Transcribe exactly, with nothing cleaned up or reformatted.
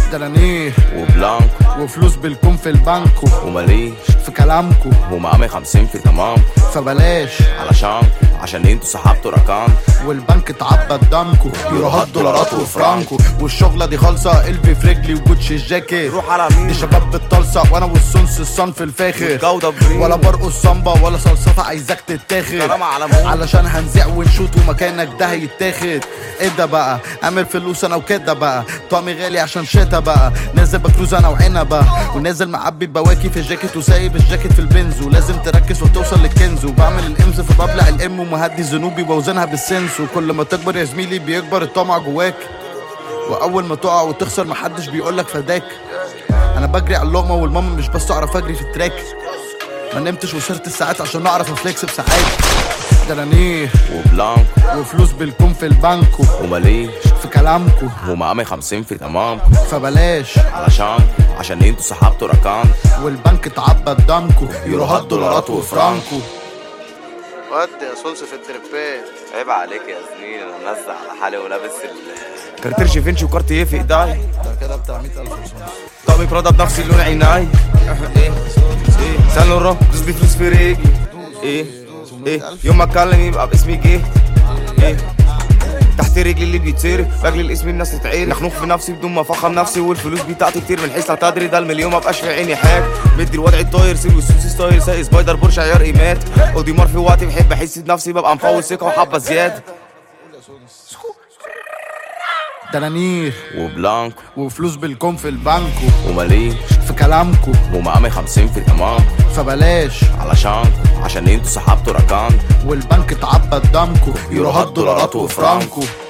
دنانير وبلانكو وفلوس بالكم في البنكو وماليش في كلامكو ومعامي خمسين في تمامكو فبلاش علشانكو عشان انتوا سحبتوا رقم والبنك اتعبى بدمكو يوروهات دولارات وفرانكو والشغلة دي خالصة قلبي في رجلي وجوتشي الجاكيت روح على مين دي شباب بالطلسة وانا والسونس الصنف الفاخر جودة بريد ولا برقص صنبة ولا صلصة عايزاك تتاخد كلام على مين علشان هنزيع ونشوت ومكانك ده هيتاخد ايه ده بقى اعمل فلوس انا وكده بقى طقمي غالي عشان شتا بقى نازل بكروز انا وعنبة ونازل معبي بواكي في الجاكيت وسايب الجاكيت في البنز ولازم تركز وتوصل للكنز وبعمل الامز فببلع الام ومهدي ذنوبي بوزنها بالسنس وكل ما تكبر يا زميلي بيكبر الطمع جواك واول ما تقع وتخسر محدش بيقولك فداك انا بجري على اللقمه والماما مش بس اعرف اجري في التراك ما نمتش وصرت الساعات عشان اعرف افليكس بساعات دنانير وبلانكو وفلوس بالكم في البنكو وماليش في كلامكو ومعامي خمسين في تمامكو فبلاش علشانكو عشان انتوا سحبتوا رقم والبنك اتعبى بدمكو يوروهات دولارات وفرانكو ودي يا سونس في التربات عيب عليك يا زميلي انا منزع على حالي ولابس ال كارتير جيفينشي وكارتيه في ايداي ده كده بتاع مية ألف سونس طقمي برادا بنفس لون عيناي ايه ايه سان لوران دوس دي فلوس في رجلي ايه ايه يوم ما اتكلم يبقى باسمي جه ايه تحت رجلي اللي بيتصرف باجلي الاسم الناس تتعرف مخنوق في نفسي بدون ما افخم نفسي والفلوس بتاعتي كتير من حيث لا تدري ده المليون مبقاش في عيني حاجه مدي الوضع الطاير سيب والسوسي ستايل سايق سبايدر بورش عيار ايمات اوديمار في وقتي بحب احس بنفسي ببقى مفوت ثقه وحبه زياده دنانير وبلانكو وفلوس بالكم في البنكو وماليش في كلامكو ومعامي خمسين في تمامكو فبلاش علشانكو عشان انتوا سحبتوا رقم والبنك اتعبى بدمكو يوروهات دولارات وفرانكو